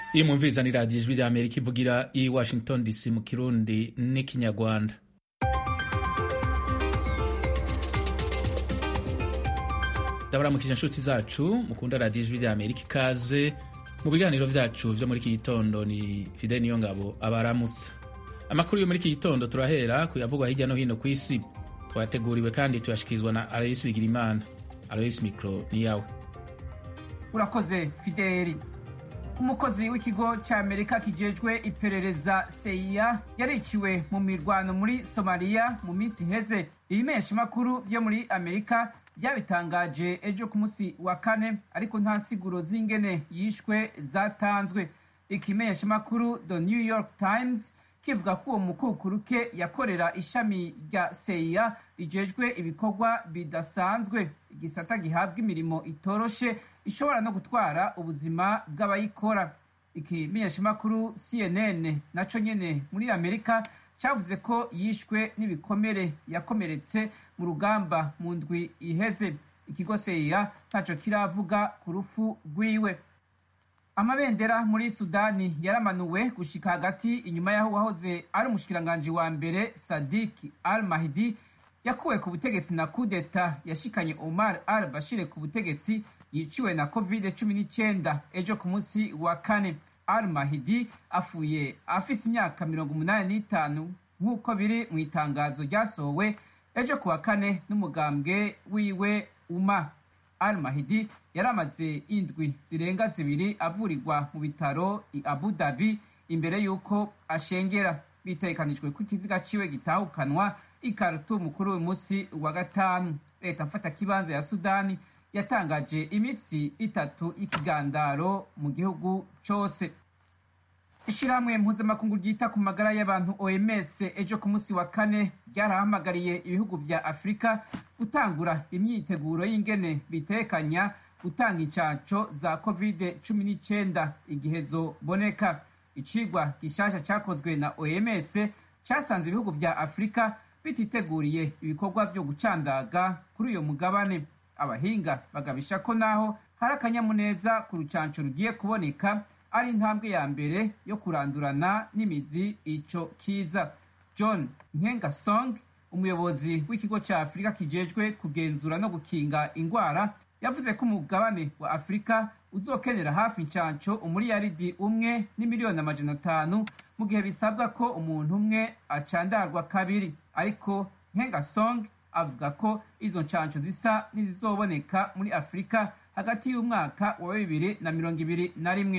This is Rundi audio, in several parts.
iyi mwumviriza ni radiyo ijwi rya amerika ivugira i washington dc mu kirundi n'ikinyarwanda. ndabaramukije inshuti zacu mukunda radiyo ijwi rya amerika, ikaze mu biganiro vyacu vyo muri iki gitondo. ni Fidel Niyongabo abaramutsa. Amakuru yo muri iki gitondo turahera kuyavugwa hirya no hino ku isi, twateguriwe kandi tuyashikirizwa na Alois Bigirimana. Alois, mikro ni yawe. Urakoze Fideli. Umukozi w'ikigo cy'Amerika kijejwe iperereza CIA yariciwe mu mirwano muri Somalia mu minsi iheze. Ibimesha makuru vyo muri Amerika byabitangaje ejo ku munsi wa kane, ariko nta siguro z'ingene yishwe zatanzwe. Ikimesha makuru The New York Times kivuga ko uwo mukukuruke yakorera ishami rya CIA rijejwe ibikorwa bidasanzwe, igisata gihabwa imirimo itoroshe ishobora no gutwara ubuzima bw'abayikora. Ikimenyeshamakuru CNN naco nyene muri Amerika cavuze ko yishwe n'ibikomere yakomeretse mu rugamba mu ndwi iheze. Ikigo CIA ntaco kiravuga ku rufu rwiwe. Amabendera muri Sudani yaramanuwe gushika hagati inyuma yaho wahoze ari umushikiranganji wa mbere Sadiq al-Mahdi yakuwe ku butegetsi na kudeta yashikanye Omar al-Bashir ku butegetsi, yiciwe na COVID-19 ejo ku munsi wa kane. Al-Mahdi afuye afise imyaka 85 nk'uko biri mu itangazo ryasohowe ejo ku wa kane n'umugambwe wiwe UMA. Al-Mahdi yaramaze indwi zirenga zibiri avurirwa mu bitaro i Abu Dhabi imbere y'uko ashengera. Bitegekanijwe ko ikiziga ciwe gitahukanwa i Khartoum kuri uyu munsi wa gatanu. Leta mfata kibanza ya Sudani yatangaje imisi 3 y'ikigandaro mu gihugu cose. Ishirahamwe mpuzamakungu ryita ku magara y'abantu OMS ejo ku munsi wa kane ryarahamagariye ibihugu vya Afrika gutangura imyiteguro y'ingene bitekanya gutanga incanco za COVID-19 igihe zoboneka. Icigwa gishasha cakozwe na OMS casanze ibihugu vya Afrika bititeguriye ibikorwa vyo gucandaga kuri uyo mugabane. Abahinga bagabisha ko naho hari akanyamuneza ku rucanco rugiye kuboneka, ari intambwe ya mbere yo kurandurana n'imizi ico kiza. John Nkengasong, umuyobozi w'ikigo ca Afrika kijejwe kugenzura no gukinga ingwara, yavuze ko umugabane wa Afrika uzokenera hafi incanco umuriyaridi 1.5 mu gihe bisabwa ko umuntu umwe acandarwa kabiri. Ariko Nkengasong avuga ko izo ncanco zisa n'izizoboneka muri Afrika hagati y'umwaka wa 2021.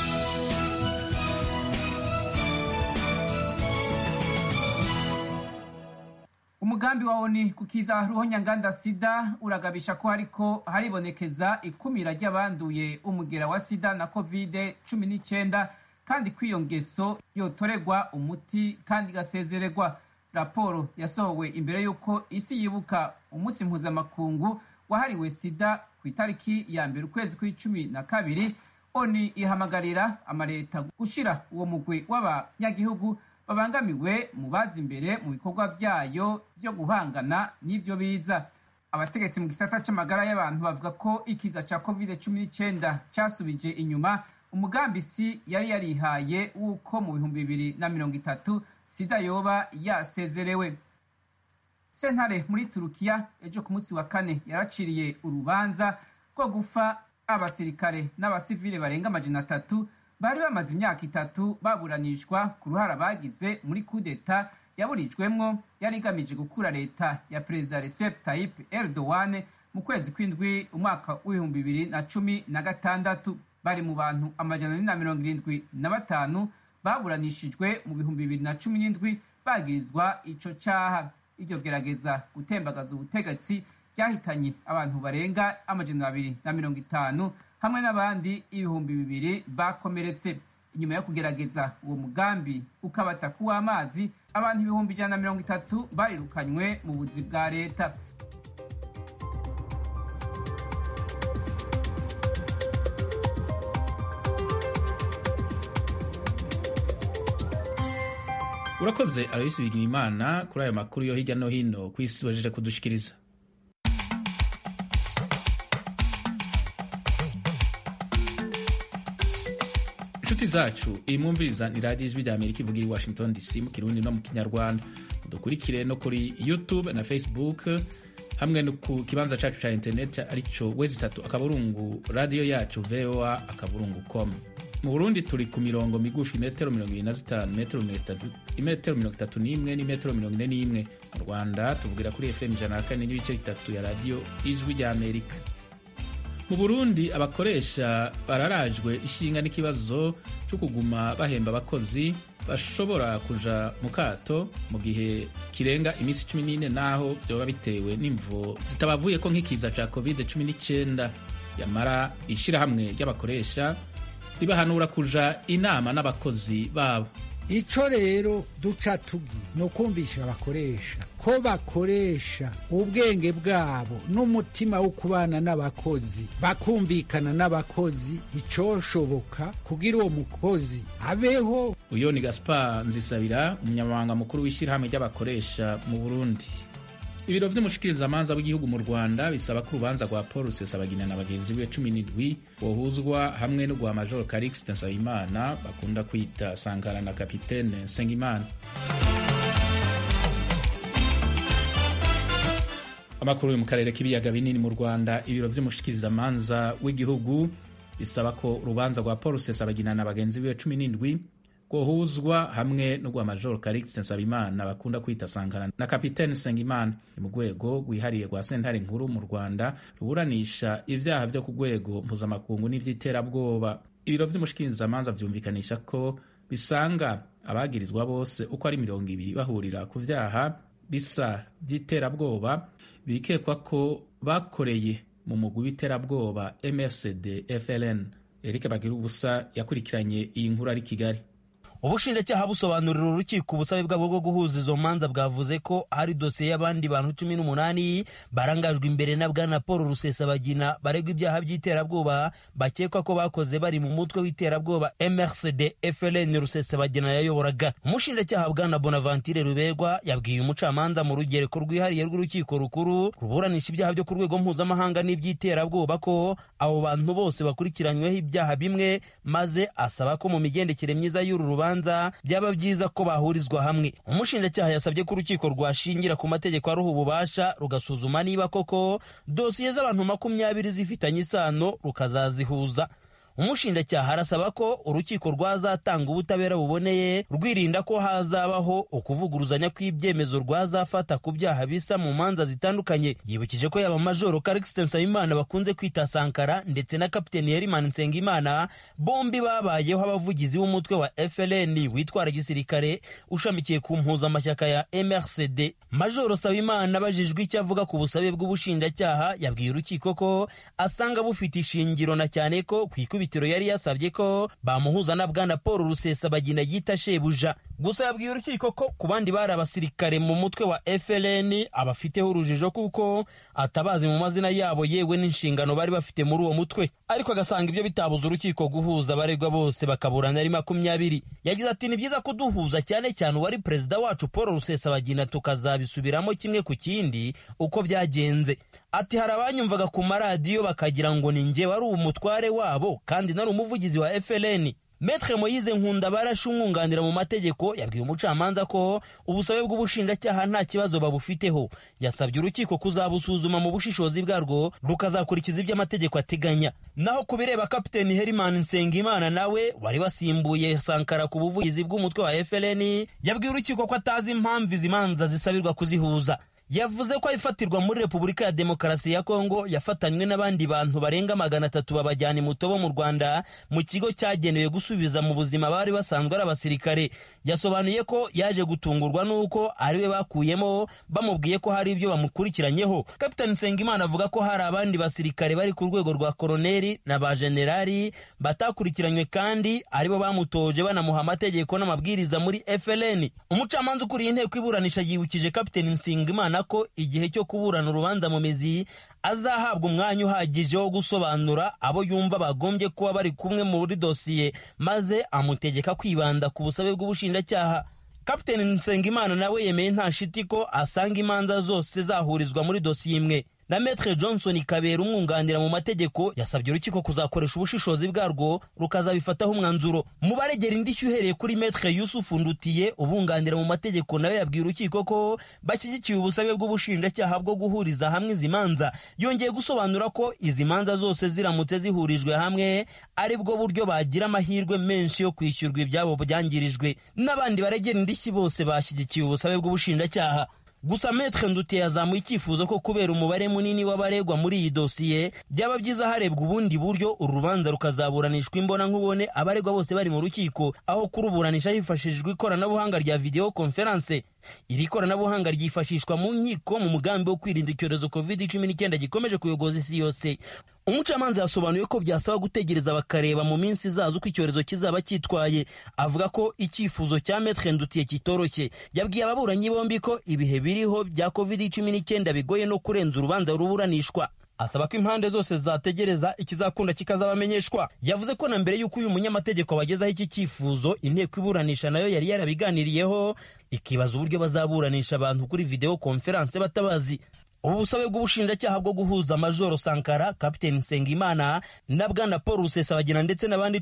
Umugambi wa ONU kukiza ruhonyanganda sida uragabisha ko haribonekeza ikumira ry'abanduye umugera wa sida na COVID-19 kandi kw'iyo ngeso yotoregwa umuti kandi gasezererwa. Raporo yasohowe imbere y'uko isi yibuka umunsi mpuzamakungu wahariwe sida ku itariki ya mbere ukwezi kwa12. ONU ihamagarira amaleta gushira uwo mugwi w'abanyagihugu babangamiwe mu bazi imbere mu bikorwa vyayo vyo guhangana n'ivyo biza. Abategetsi mu gisata c'amagara y'abantu bavuga ko ikiza ca COVID-19 casubije inyuma umugambi isi yari yarihaye wuko mu 2030 sida yoba yasezerewe. Sentare muri Turukiya ejo ku munsi wa kane yaraciriye urubanza rwo gufa abasirikare n'abasivile barenga 300 bari bamaze imyaka 3 baburanishwa ku ruhara bagize muri kudeta yaburijwemwo yari igamije gukura leta ya Perezida Recep Tayyip Erdogan mu kwezi kw'indwi umwaka w'2016. Bari mu bantu 175 baburanishijwe mu 2017 bagirizwa ico caha. Iryo gerageza gutembagaza ubutegetsi ryahitanye abantu barenga 250 hamwe n'abandi 200,000 bakomeretse. Inyuma yo kugerageza uwo mugambi ukabata kuwa amazi, abantu 130 barirukanywe mu buzi bwa leta. Urakoze Alois Bigirimana kuri ayo makuru yo hirya no hino ku isi wajeje kudushikiriza. inshuti zacu iyi mwumviriza ni radiyo ijwi rya amerika ivuga i Washington DC mu kirundi no mu kinyarwanda. Dukurikire no kuri YouTube na Facebook hamwe no ku kibanza cacu ca internet arico wezi3 radio yacu voa.com. Mu Burundi turi ku mirongo migufi metero 25, metero 31 n'imetero 41. Mu Rwanda tuvugira kuri FM 104.3 ya radio ijwi rya amerika. Mu Burundi abakoresha bararajwe ishinga n'ikibazo cyo kuguma bahemba abakozi bashobora kuja mu kato mu gihe kirenga imisi 14 naho byoba bitewe n'imvo zitabavuye ko nk'ikiza ca COVID-19. Yamara ishirahamwe ry'abakoresha ribahanura kuja inama n'abakozi babo. Ico rero duca tugi no kumvisha abakoresha ko bakoresha ubwenge bwabo n'umutima wo kubana n'abakozi, bakumvikana n'abakozi icoshoboka kugira uwo mukozi abeho. Uyo ni Gaspar Nzisabira, umunyamabanga mukuru w'ishirahamwe ry'abakoresha mu Burundi. Ibiro vy'umushikirizamanza w'igihugu mu Rwanda bisaba ko urubanza rwa Paul Rusesabagina na bagenzi be 17 bohuzwa hamwe no rwa Major Calixte Nsabimana bakunda kwita Sankara na Kapitene Nsengimana. Amakuru yo mu karere k'ibiyaga binini mu Rwanda, ibiro vy'umushikirizamanza w'igihugu bisaba ko urubanza rwa Paul Rusesabagina na bagenzi be 17 gohuzwa hamwe no rwa Major Calixte Nsabimana bakunda kwita Sankara na Kapitene Nsengimana mu rwego rwihariye rwa sentare nkuru mu Rwanda ruburanisha ivyaha vyo ku rwego mpuzamakungu n'ivy'iterabwoba. Ibiro vy'umushikirizamanza vyumvikanisha ko bisanga abagirizwa bose uko ari 200 bahurira ku vyaha bisa vy'iterabwoba bikekwa ko bakoreye mu mugwi w'iterabwoba MRCD FLN. Eric Bagirubusa yakurikiranye iyi nkuru ari Kigali. Ubushinjacyaha busobanurira urukiko ubusabe bwabo bwo guhuza izo manza bwavuze ko hari dosiye y'abandi bantu 18 barangajwe imbere na bwana Paul Rusesabagina baregwa ibyaha by'iterabwoba bakekwa ko bakoze bari mu mutwe w'iterabwoba MRCD FLN Rusesabagina yayoboraga. Umushinjacyaha bwana Bonaventure Ruberwa yabwiye umucamanza mu rugereko rwihariye rw'urukiko rukuru ruburanisha ibyaha byo ku rwego mpuzamahanga n'iby'iterabwoba ko abo bantu bose bakurikiranyweho ibyaha bimwe, maze asaba ko mu migendekere myiza y'uru rubanza byaba byiza ko bahurizwa hamwe. Umushinjacyaha yasabye ko urukiko rwashingira ku mategeko aruha ububasha rugasuzuma niba koko dosiye z'abantu 20 zifitanye isano rukazazihuza. Umushinjacyaha arasaba ko urukiko rwazatanga ubutabera buboneye rwirinda ko hazabaho ukuvuguruzanya kw'ibyemezo rwazafata ku byaha bisa mu manza zitandukanye. Yibukije ko yaba Major Calixte Nsabimana bakunze kwita Sankara ndetse na Kapiteni Herman Nsengimana bombi babayeho abavugizi b'umutwe wa FLN witwara gisirikare ushamikiye ku mpuzamashyaka ya MRCD. Major Nsabimana abajijwe icyo avuga ku busabe bw'ubushinjacyaha yabwiye urukiko ko asanga bufite ishingiro na cyane ko kwikubitiro yari yasabye ko bamuhuza na bwana Paul Rusesabagina yita shebuja. Gusa yabwiye urukiko ko ku bandi bari abasirikare mu mutwe wa FLN abafiteho urujijo kuko atabazi mu mazina yabo yewe n'inshingano bari bafite muri uwo mutwe, ariko agasanga ibyo bitabuza urukiko guhuza abaregwa bose bakaburana ari 20. Yagize ati ni byiza kuduhuza cyane cyane uwari perezida wacu Paul Rusesabagina tukazabisubiramo kimwe ku kindi uko byagenze. Ati hari abanyumvaga ku maradiyo bakagira ngo ni nge wari umutware wabo kandi nari umuvugizi wa FLN. Maître Moise Nkunda barashungunganira mu mategeko yabwiye umucamanza ko ubusabe bw'ubushinjacyaha nta kibazo babufiteho. Yasabye urukiko kuzabusuzuma mu bushishozi bwarwo rukazakurikiza ibyo amategeko ateganya. Naho kubireba Kapiteni Herman Nsengimana nawe wari wasimbuye Sankara ku buvugizi bw'umutwe wa FLN yabwiye urukiko ko atazi impamvu izimanza zisabirwa kuzihuza. Yavuze ko ifatirwa muri Repubulika ya Demokarasi ya Kongo yafatanywe n'abandi bantu barenga 300 babajyana Mutobo mu Rwanda mu kigo cyagenewe gusubiza mu buzima bari basanzwe ari abasirikare. Yasobanuye ko yaje gutungurwa nuko ariwe bakuyemo bamubwiye ko hari ibyo bamukurikiranyeho. Kapiteni Nsengimana avuga ko hari abandi basirikare bari ku rwego rwa koloneli na ba generali batakurikiranywe kandi aribo bamutoje banamuha amategeko n'amabwiriza muri FLN. Umucamanza ukuriye inteko iburanisha yibukije Kapiteni Nsengimana ko igihe cyo kuburana urubanza mu mizi azahabwa umwanya uhagije wo gusobanura abo yumva bagombye kuba bari kumwe muri dosiye, maze amutegeka kwibanda ku busabe bw'ubushinjacyaha. Kapiteni Nsengimana nawe yemeye nta shiti ko asanga imanza zose zahurizwa muri dosiye imwe. na Maître Johnson Kabera umwunganira mu mategeko yasabye urukiko kuzakoresha ubushishozi bwarwo rukazabifataho umwanzuro. Mu baregera indishyi uhereye kuri Maître Yusuf Ndutiye ubunganira mu mategeko nawe yabwiye urukiko ko bashyigikiye ubusabe bw'ubushinjacyaha bwo guhuriza hamwe izi manza. Yongeye gusobanura ko izi manza zose ziramutse zihurijwe hamwe ari bwo buryo bagira amahirwe menshi yo kwishyurwa ibyabo byangirijwe. N'abandi baregera indishyi bose bashyigikiye ubusabe bw'ubushinjacyaha. Gusa Maître Ndutiye yazamuye icyifuzo ko kubera umubare munini w'abaregwa muri iyi dosiye byaba byiza harebwa ubundi buryo urubanza rukazaburanishwa imbona nkubone abaregwa bose bari mu rukiko aho kuruburanisha hifashishijwe ikoranabuhanga rya video conference. Iri koranabuhanga ryifashishwa mu nkiko mu mugambi wo kwirinda icyorezo COVID-19 gikomeje kuyogoza isi yose. Umucamanza yasobanuye ko byasaba gutegereza bakareba mu minsi izaza uko icyorezo kizaba cyitwaye. Avuga ko icyifuzo cya Maître Ndutiye kitoroshye. Yabwiye ababuranyi bombi ko ibihe biriho bya COVID-19 bigoye no kurenza urubanza ruburanishwa. Asaba ko impande zose zategereza ikizakunda kikazabamenyeshwa. Yavuze ko na mbere y'uko uyu munyamategeko bagezaho iki cyifuzo inteko iburanisha nayo yari yarabiganiriyeho ikibaza uburyo bazaburanisha abantu kuri video conference batabazi. Ubu busabe bw'ubushinjacyaha bwo guhuza Majoro Sankara, Kapiteni Nsengimana na Bwana Paul Rusesabagina ndetse n'abandi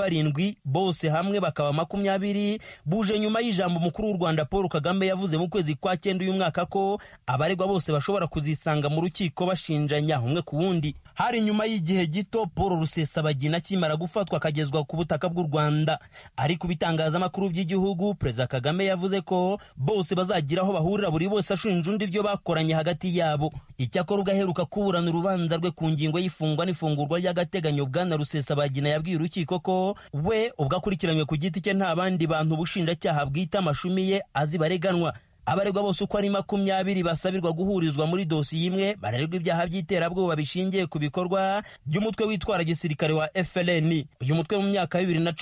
17 bose hamwe bakaba 20 buje nyuma y'ijambo mukuru w'u Rwanda Paul Kagame yavuze mu kwezi kwa 9 uyu mwaka ko abaregwa bose bashobora kuzisanga mu rukiko bashinjanya umwe ku wundi. Hari nyuma y'igihe gito Paul Rusesabagina kimara gufatwa akagezwa ku butaka bw'u Rwanda. Ari kubitangaza makuru by'igihugu, Perezida Kagame yavuze ko bose bazagiraho bahurira buri bose ashinja undi byo bakoranye hagati ya Icyakora ugaheruka kuburana urubanza rwe ku ngingo y'ifungwa n'ifungurwa ry'agateganyo Bwana Rusesabagina yabwiye urukiko ko we ubwo akurikiranywe ku giti cye nta bandi bantu ubushinjacyaha bwita amashumi ye azi bareganwa. Abaregwa bose uko ari 20 basabirwa guhurizwa muri dosiye imwe barererwa ibyaha by'iterabwoba bishingiye ku bikorwa by'umutwe witwara gisirikare wa FLN. Uyu mutwe mu myaka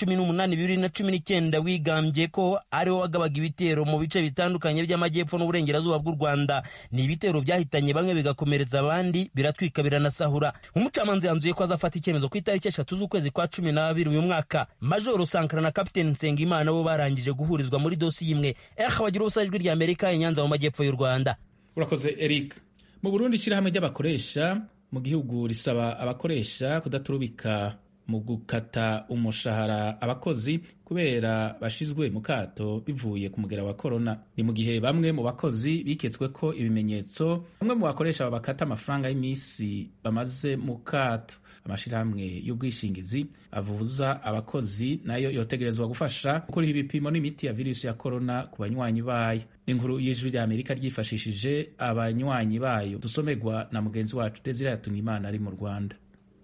2018-2019 wigambye ko ariwo wagabaga ibitero mu bice bitandukanye by'amajyepfo n'uburengerazuba bw'u Rwanda. Ni ibitero byahitanye bamwe bigakomeretsa abandi, biratwika biranasahura. Umucamanza yanzuye ko azafata icyemezo ku itariki 3 z'ukwezi kwa 12 uyu mwaka. Majoro Sankara na Kapiteni Nsengimana bo barangije guhurizwa muri dosiye imwe. Bagira ubusajwi rya Amerika Nyanza mu majyepfo y'u Rwanda. Urakoze Eric. Mu Burundi ishyirahamwe ry'abakoresha mu gihugu risaba abakoresha kudaturubika mu gukata umushahara abakozi kubera bashizwe mu kato bivuye ku mugera wa corona. Ni mu gihe bamwe mu bakozi biketswe ko ibimenyetso bamwe mu bakoresha babakata amafaranga y'imisi bamaze mu kato. Amashirahamwe y'ubwishingizi avuza abakozi nayo yotegerezwa gufasha gukora ibipimo n'imiti ya virusi ya corona ku banywanyi bayo. Inkuru y'Ijwi rya Amerika ryifashishije abanywanyi bayo dusomerwa na mugenzi wacu Desire Yatunimana ari mu Rwanda.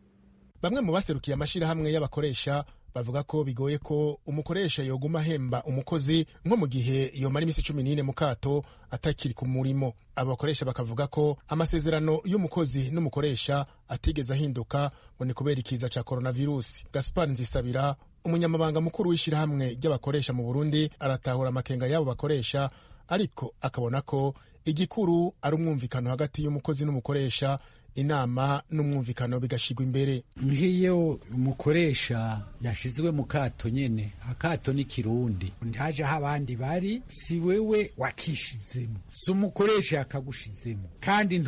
Bamwe mu baserukiye amashirahamwe y'abakoresha bavuga ko bigoye ko umukoresha yoguma hemba umukozi nko mu gihe yomara imisi 14 mu kato atakiri ku murimo. Abakoresha bakavuga ko amasezerano y'umukozi n'umukoresha atigeze ahinduka ngo ni kubera ikiza ca coronavirus. Gaspar Nzisabira umunyamabanga mukuru w'ishirahamwe ry'abakoresha mu Burundi aratahura amakenga y'abo bakoresha, ariko akabona ko igikuru ari umwumvikano hagati y'umukozi n'umukoresha, inama n'umwumvikano bigashigwa imbere. Nk'iyo umukoresha yashizwe mu kato nyene, akato ni Kirundi, ntaje aho abandi bari, si wewe wakishizemo, si umukoresha yakagushizemo, kandi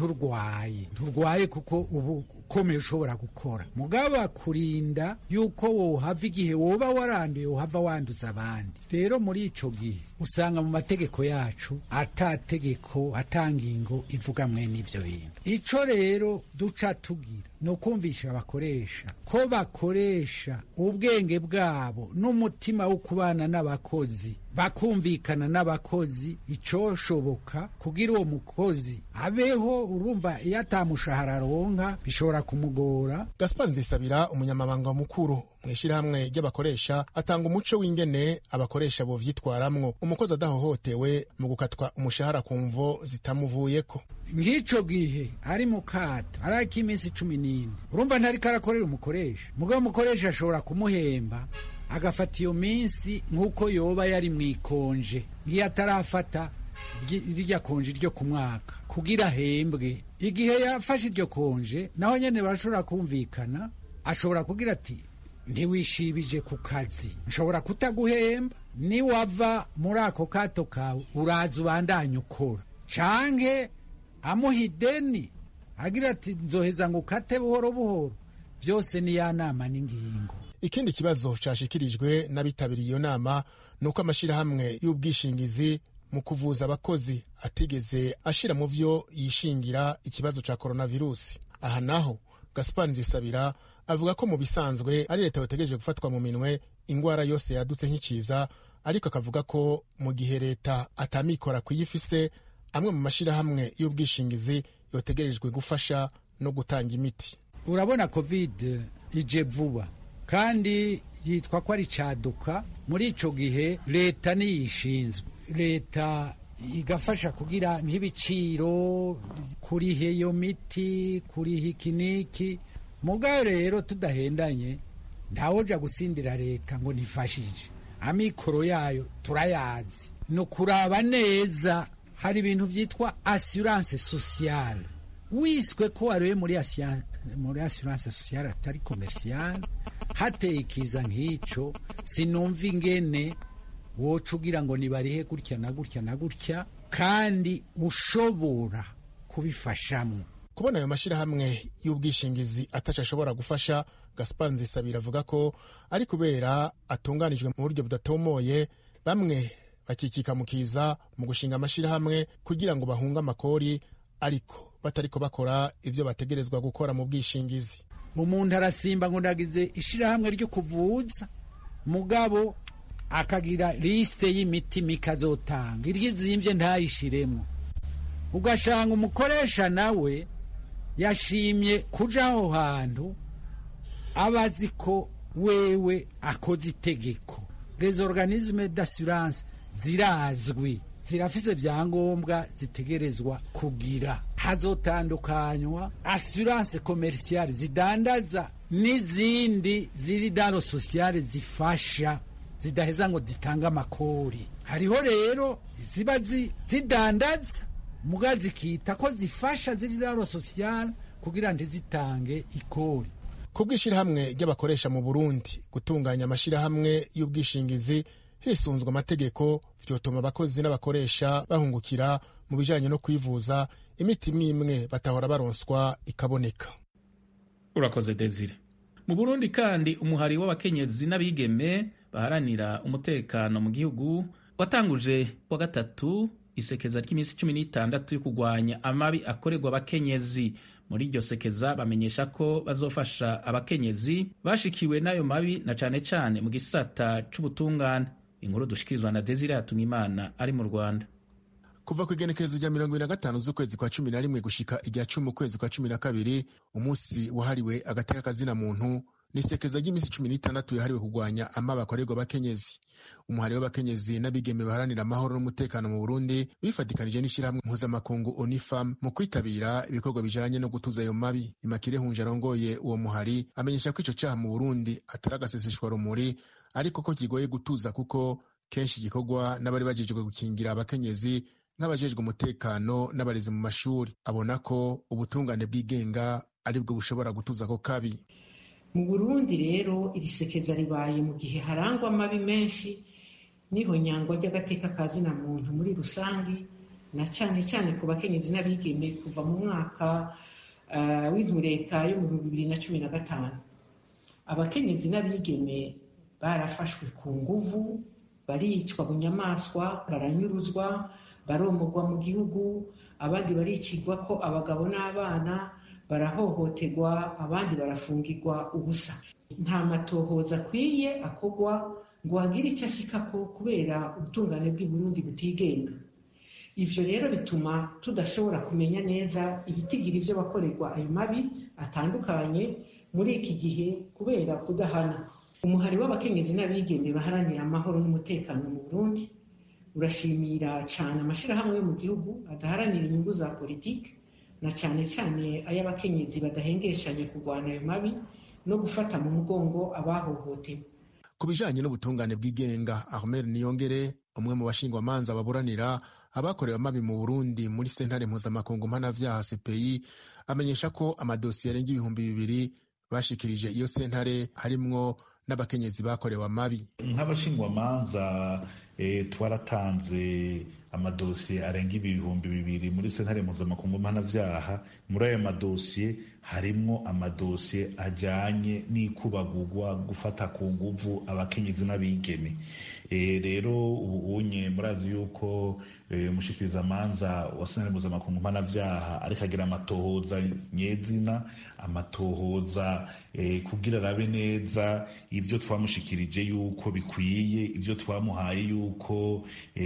nturwaye kuko ubu ukomeye ushobora gukora. Mugaba kurinda yuko wohava igihe woba waranduye wohava wanduza abandi. Rero muri ico gihe usanga mu mategeko yacu atategeko atangingo ivuga mwene ivyo bintu. Ico rero duca tugira no kumvisha abakoresha ko bakoresha ubwenge bwabo n'umutima wo kubana n'abakozi, bakumvikana n'abakozi icoshoboka kugira uwo mukozi abeho. Urumva iyo atamushahara ronka bishobora kumugora. Gaspar Nzisabira umunyamabanga mukuru mw'ishirahamwe ry'abakoresha atanga umuco w'ingene abakoresha bo vyitwaramwo umukozi adahohotewe mu gukatwa umushahara ku mvo zitamuvuyeko. Nk'ico gihe ari mu kato ariko imisi 14 urumva ntari karakorera umukoresha, mugabo umukoresha ashobora kumuhemba agafata iyo minsi nk'uko yoba yari mwikonje ngiye atarafata rirya konje ryo ku mwaka kugira hembwe. Igihe yafashe iryo konje naho nyene barashobora kumvikana, ashobora kugira ati ntiwishibije ku kazi, nshobora kutaguhemba, ni wava muri ako kato kawe uraza ubandanye ukora, canke amuha ideni agira ati nzoheza ngo ukate buhoro buhoro. Byose ni ya nama n'ingingo. Ikindi kibazo cashikirijwe n'abitabiriye iyo nama nuko amashirahamwe y'ubwishingizi mu kuvuza abakozi atigeze ashira mu vyo yishingira ikibazo ca coronavirus. Aha naho Gaspar Nzisabira avuga ko mu bisanzwe ari leta yotegereje gufatwa mu minwe ingwara yose yadutse nk'ikiza, ariko akavuga ko mu gihe leta atamikora kuyifise, amwe mu mashirahamwe y'ubwishingizi yotegerejwe gufasha no gutanga imiti. Urabona covid ije vuba kandi yitwa ko ari caduka. Muri ico gihe leta niyishinzwe, leta igafasha kugira nk'ibiciro, kuriha iyo miti, kuriha ikiniki. Mugabo rero tudahendanye ntawoja gusindira leta ngo nifashije. Amikoro yayo turayazi, no kuraba neza. Hari ibintu vyitwa assurance sociale, wiswe ko ariwe muri assurance sociale atari commercial. Hateye ikiza nk'ico sinumva ingene woca ugira ngo nibarihe gutya na gutya na gutya kandi ushobora kubifashamwo. Kubona ayo mashirahamwe y'ubwishingizi ataca ashobora gufasha, Gaspar Nzisabira avuga ko ari kubera atunganijwe mu buryo budatomoye, bamwe bakikika mu kiza mu gushinga amashirahamwe kugira ngo bahunge amakori, ariko batariko bakora ivyo bategerezwa gukora mu bwishingizi. Umuntu arasimba ngo ndagize ishirahamwe ryo kuvuza, mugabo akagira liste y'imiti mikazotanga, iryizimvye ntayishiremwo. Ugashanga umukoresha nawe yashimye kuja aho hantu abazi ko wewe akoze itegeko. Les organismes d'assurance zirazwi, zirafise vyangombwa zitegerezwa kugira. Hazotandukanywa assurance commerciale zidandaza n'izindi ziri daro sociale zifasha, zidaheza ngo zitanga amakori. Hariho rero ziba zidandaza muga zikita ko zifasha ziri daro sociale kugira ntizitange ikori. Kubwishirahamwe ry'abakoresha mu Burundi gutunganya amashirahamwe y'ubwishingizi hisunzwe amategeko vyotuma abakozi n'abakoresha bahungukira mu bijanye no kwivuza, imiti imwe batahora baronswa ikaboneka. Urakoze Desire. Mu Burundi kandi umuhari w'abakenyezi n'abigeme baharanira umutekano mu gihugu watanguje wa gatatu isekeza ry'imisi 16 yo kugwanya amabi akorerwa abakenyezi. Muri iryo sekeza bamenyesha ko bazofasha abakenyezi bashikiwe n'ayo mabi na cane cane mu gisata c'ubutungane. Inkuru dushikirizwa na Desire Hatungimana ari mu Rwanda. Kuva ku igenekerezo rya 25 z'ukwezi kwa 11 gushika irya 10 ukwezi kwa 12, umunsi wahariwe agateka kazina muntu, nisekeza ry'imisi 16 yahariwe kugwanya amabi akorerwa abakenyezi. Umuhari w'abakenyezi n'abigeme baharanira amahoro n'umutekano mu Burundi bifatikanije n'ishirahamwe mpuzamakungu Unifam mu kwitabira ibikorwa bijanye no gutuza ayo mabi. Imakire Hunja arongoye uwo muhari amenyesha ko ico caha mu Burundi atari agaseseshwa rumuri, ariko ko kigoye gutuza kuko kenshi gikorwa n'abari bajejwe gukingira abakenyezi nk'abajejwe umutekano n'abarezi mu mashuri. Abona ko ubutungane bwigenga aribwo bushobora gutuza ko kabi. Mu Burundi rero iri sekeza ribaye mu gihe harangwa amabi menshi niho nyangwa ry'agateka kazina muntu muri rusangi, na cyane cyane ku bakenyezi n'abigeme kuva mu mwaka w'intureka yo mu 2015. Abakenyezi n'abigeme barafashwe ku nguvu, baricwa bunyamaswa, baranyuruzwa, baromorwa mu gihugu, abandi baricirwa ko abagabo n'abana, barahohoterwa, abandi barafungirwa ubusa. Nta matohoza akwiye akogwa ngo hagire icyo ashikako kubera ubutungane bw'i Burundi butigenga. Ivyo rero bituma tudashobora kumenya neza ibitigiri ivyo bakorerwa ayo mabi atandukanye muri iki gihe kubera kudahana. Umuhari w'abakenyezi n'abigeme baharanira amahoro n'umutekano mu Burundi urashimira cyane amashirahamwe yo mu gihugu adaharanira inyungu za politiki, na cyane cyane ay'abakenyezi badahengeshanye kurwana ayo mabi no gufata mu mugongo abahohotewe. Ku bijanye n'ubutungane bw'igenga, Ahmed Niyongere, umwe mu bashingwamanza baburanira abakorewe amabi mu Burundi muri sentare mpuzamakungu mpanavyaha CPI, amenyesha ko amadosiye arenga 2,000 bashikirije iyo sentare harimwo n'abakenyezi bakorewe amabi. Nk'abashingwamanza twaratanze amadosiye arenga 2,000 muri sentare mpuzamakungu mpanavyaha. Muri ayo madosiye harimwo amadosiye ajanye n'ikubagurwa, gufata ku nguvu abakenyezi n'abigeme. Rero ubu unye murazi yuko umushikirizamanza wa sentare mpuzamakungu mpanavyaha ariko agira amatohoza nyezina, amatohoza kugira arabe neza ivyo twamushikirije yuko bikwiye, ivyo twamuhaye yuko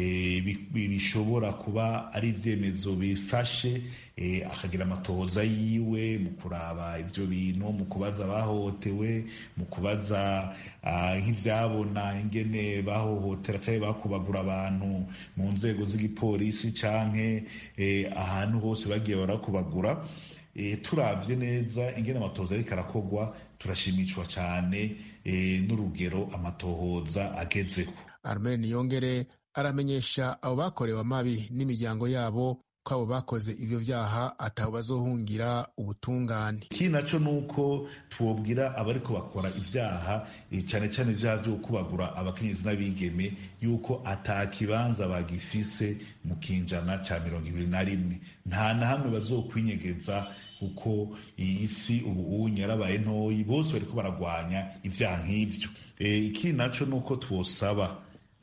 bishobora kuba ari ivyemezo bifashe, akagira amatohoza yiwe mu kuraba ivyo bintu, mu kubaza abahohotewe, mu kubaza nk'ivyabona ingene bahohotera canke bakubagura abantu mu nzego z'igipolisi canke ahantu hose bagiye barakubagura. Turavye neza ingene amatohoza ariko arakogwa, turashimishwa cane n'urugero amatohoza agezeho. Armel Niyongere aramenyesha abo bakorewe amabi n'imiryango yabo ko abo bakoze ivyo vyaha atabo bazohungira ubutungane. Iki naco nuko twobwira abariko bakora ivyaha cyane cyane ivyaha vyo kubagura abakenyezi n'abigeme yuko atakibanza bagifise mu kinjana ca 21. Nta na hamwe bazokwinyegeza kuko iyi si ubu unye yarabaye ntoyi, bose bariko baragwanya ivyaha nk'ivyo. Iki naco nuko twosaba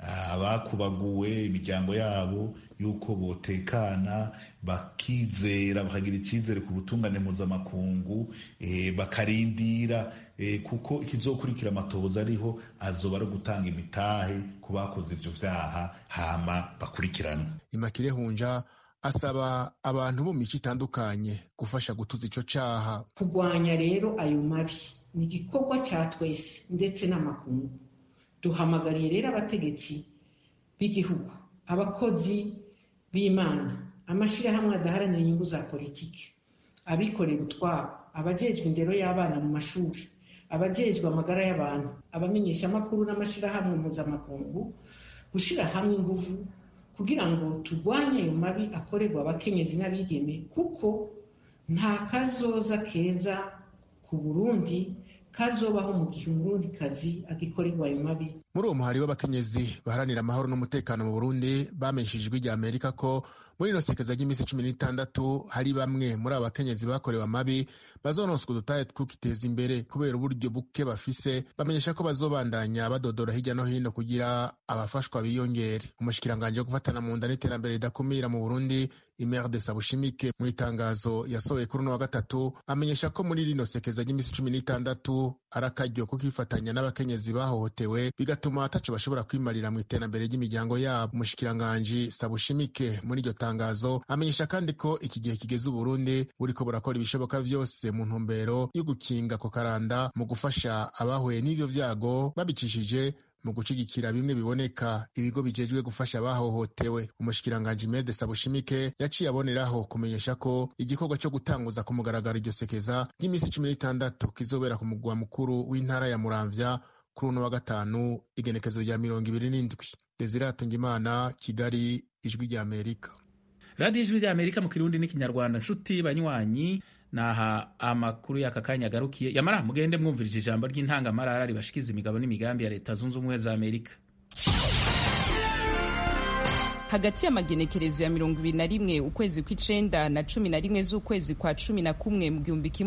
abakubaguwe imiryango yabo yuko botekana, bakizera, bakagira icyizere ku butungane mpuzamakungu, bakarindira kuko ikizokurikira amatohoza ariho azoba ari gutanga imitahe ku bakoze ivyo vyaha hama bakurikirana. Immaculée Hunja asaba abantu mu mico itandukanye gufasha gutuza ico caha. Kurwanya rero ayo mabi ni igikorwa ca twese ndetse n'amakungu. Duhamagariye rero abategetsi b'igihugu, abakozi b'Imana, amashirahamwe adaharanira inyungu za politiki, abikorera utwabo, abajejwe indero y'abana mu mashuri, abajejwe amagara y'abantu, abamenyesha amakuru n'amashirahamwe mpuzamakungu gushira hamwe inguvu kugira ngo turwanye ayo mabi akorerwa abakenyezi n'abigeme, kuko nta kazoza keza ku Burundi kazobaho mu gihe umurundikazi agikorerwa ayo mabi. Muri uwo muhari w'abakenyezi baharanira amahoro n'umutekano mu Burundi bamenyesheje ijwi rya Amerika ko muri ino sekeza ry'iminsi 16 hari bamwe muri abakenyezi bakorewe amabi bazononswa udutahe tw'ukiteza imbere kubera uburyo buke bafise. Bamenyesha ko bazobandanya badodora hirya no hino kugira abafashwa biyongere. Umushikiranganje wo gufatana mu nda n'iterambere ridakumira mu Burundi Imerde Sabushimike mu itangazo yasohoye kuri wa gatatu amenyesha ko muri rino sekeza ry'iminsi 16 arakaryo ko kwifatanya n'abakenyezi bahohotewe bigatuma ataco bashobora kwimarira mu iterambere ry'imiryango yabo. Umushikiranganje Sabushimike muri iryo tangazo amenyesha kandi ko iki gihe kigeze Burundi buriko burakora ibishoboka vyose mu ntumbero yo gukinga ko karanda mu gufasha abahuye n'ivyo vyago babicishije mu gucigikira bimwe biboneka ibigo bijejwe gufasha abahohotewe. Umushikiranganje Imede Sabushimike yaciye aboneraho kumenyesha ko igikorwa cyo gutanguza ku mugaragaro iryo sekeza ry'iminsi 16 kizobera ku mugwa mukuru w'intara ya Muramvya kuri uno wa gatanu igenekezo rya 27. Desire Tungimana, Kigali, Ijwi rya Amerika. Radio Ijwi rya Amerika mu Kirundi n'ikinyarwanda. Nshuti banywanyi, naha amakuru y'aka kanya garukiye. Yamara mugende mwumvirije ijambo ry'intangamarara ribashikiza imigabo n'imigambi ya Leta Zunze Ubumwe za Amerika. Hagati y'amagenekerezo ya 21 ukwezi kw'icenda na 11 z'ukwezi kwa 11 mu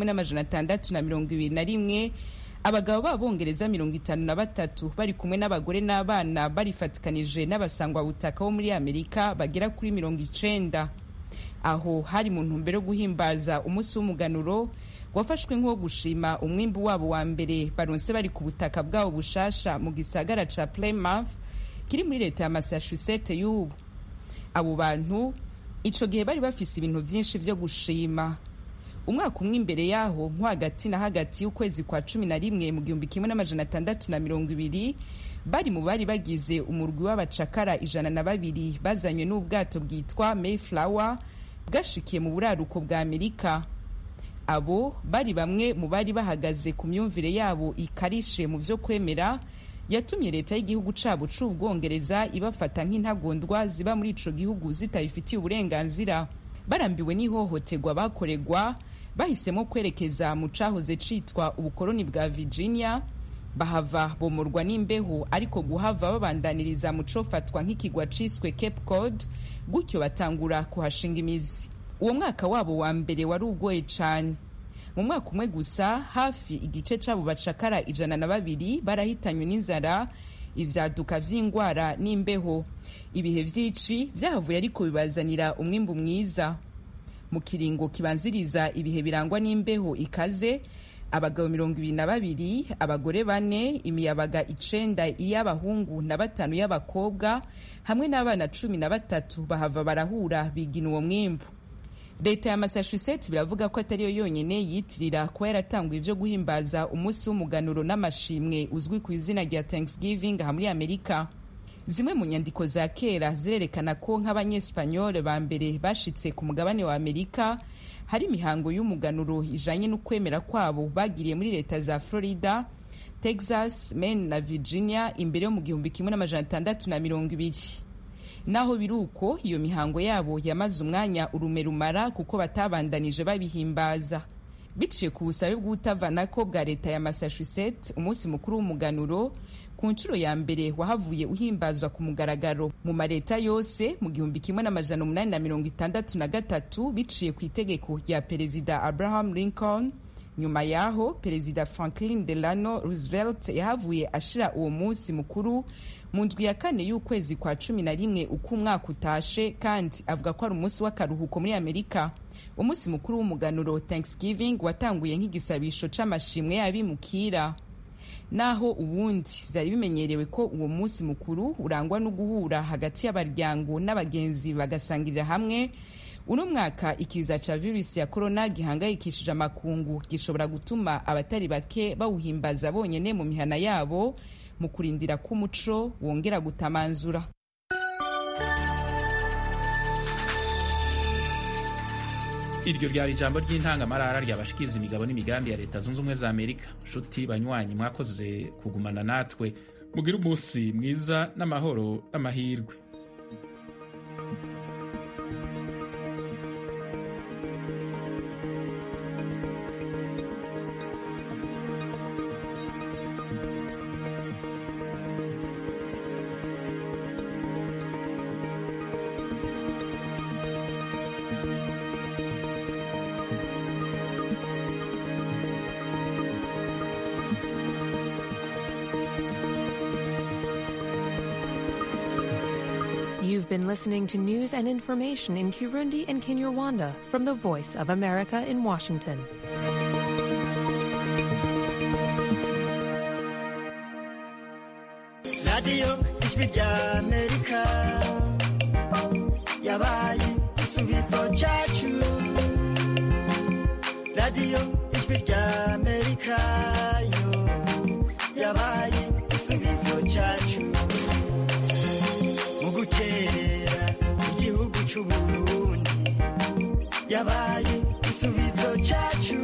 1621 abagabo b'abongereza 53 bari kumwe n'abagore n'abana barifatikanije n'abasangwa butaka bo muri Amerika bagera kuri 90. Aho hari mu ntumbero guhimbaza umunsi w'umuganuro wafashwe nk'uwo gushima umwimbu wabo wa mbere baronse bari ku butaka bwabo bushasha mu gisagara ca Plymouth kiri muri leta ya Massachusetts y'ubu. Abo bantu ico gihe bari bafise ibintu vyinshi vyo gushima. Umwaka umwe imbere yaho nko hagati na hagati y'ukwezi kwa 11 mu 1620 bari mu bari bagize umurwi w'abacakara 102 bazanywe n'ubwato bwitwa Mayflower bwashikiye mu buraruko bwa Amerika. Abo bari bamwe mu bari bahagaze ku myumvire yabo ikarishe mu vyo kwemera yatumye leta y'igihugu cabo c'Ubwongereza ibafata nk'intagondwa ziba muri ico gihugu zitabifitiye uburenganzira. Barambiwe n'ihohoterwa bakoregwa bahisemo kwerekeza mu cahoze citwa ubukoloni bwa Virginia bahava bomorwa n'imbeho ariko guhava babandaniriza mu cofatwa nk'ikigwa ciswe Cape Cod, gutyo batangura kuhashinga imizi. Uwo mwaka wabo wa mbere wari ugoye cane. Mu mwaka umwe gusa hafi igice c'abo bacakara 102 barahitanywe n'inzara, ivyaduka vy'ingwara n'imbeho. Ibihe vy'ici vyahavuye ariko bibazanira umwimbu mwiza. Mu kiringo kibanziriza ibihe birangwa n'imbeho ikaze, abagabo 22, abagore 4, imiyabaga 9 y'abahungu na 5 y'abakobwa hamwe n'abana 13 bahava barahura bigina uwo mwimbu. Leta ya Massachusetts biravuga ko atariyo yonyene yitirira kuba yaratangwa ivyo guhimbaza umunsi w'umuganuro n'amashimwe uzwi ku izina rya Thanksgiving aha muri Amerika. Zimwe mu nyandiko za kera zirerekana ko nk'abanyespanyol ba mbere bashitse ku mugabane wa Amerika hari imihango y'umuganuro ijanye n'ukwemera kwabo bagiriye muri leta za Florida, Texas, Maine na Virginia imbere yo mu 1620. Naho biruko iyo mihango yabo yamaze umwanya urume rumara kuko batabandanije babihimbaza. Biciye ku busabe bw'utavanako bwa leta ya Massachusetts, umunsi mukuru w'umuganuro ku nshuro ya mbere wahavuye uhimbazwa ku mugaragaro mu mareta yose mu 1863 biciye ku itegeko rya Perezida Abraham Lincoln. Nyuma yaho Perezida Franklin Delano Roosevelt yahavuye ashira uwo munsi mukuru mu ndwi ya 4 y'ukwezi kwa 11 uko umwaka utashe, kandi avuga ko ari umunsi w'akaruhuko muri Amerika. Umunsi mukuru w'umuganuro Thanksgiving watanguye nk'igisabisho c'amashimwe y'abimukira. Naho ubundi vyari bimenyerewe ko uwo munsi mukuru urangwa no guhura hagati y'abaryango n'abagenzi bagasangirira hamwe, uno mwaka ikiza ca virusi ya corona gihangayikishije amakungu gishobora gutuma abatari bake bawuhimbaza bonyene mu mihana yabo mu kurindira ko umuco wongera gutamanzura. Iryo ryari ijambo ry'intangamarara ryabashikiza imigabo n'imigambi ya Leta Zunze Ubumwe za Amerika. Nshuti banywanyi, mwakoze kugumana natwe. Mugire umunsi mwiza n'amahoro n'amahirwe. You've been listening to news and information in Kirundi and Kinyarwanda from the Voice of America in Washington. Radio Ijwi rya Amerika yabaye igisubizo cyacu. Radio Ijwi rya Amerika yo yabaye igisubizo cyacu. Guterera igihugu c'Uburundi yabaye igisubizo cyacu,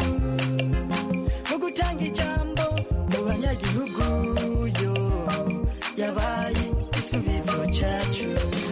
mu gutanga ijambo mu banyagihugu yo yabaye igisubizo cyacu.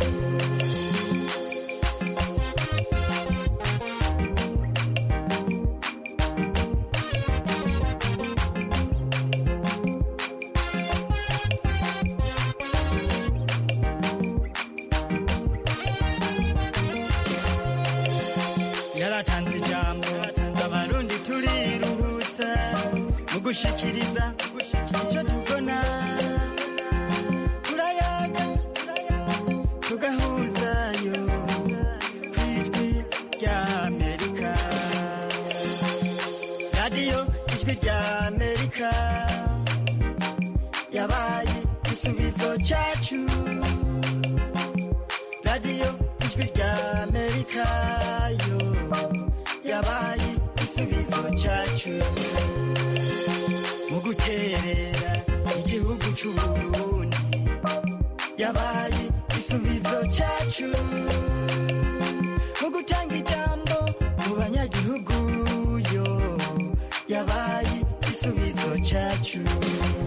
Yaratanze ijambo abarundi turiruhutsa mu gushikiriza icyo tubona, turayaga tugahuzayo kw'Ijwi rya Amerika. Radio Ijwi rya Amerika yabaye igisubizo cyacu. Radio Ijwi rya Amerika yo yabaye igisubizo cyacu, mu guterera igihugu c'Uburundi yabaye igisubizo cyacu, mu gutanga ijambo mu banyagihugu yo yabaye igisubizo cyacu.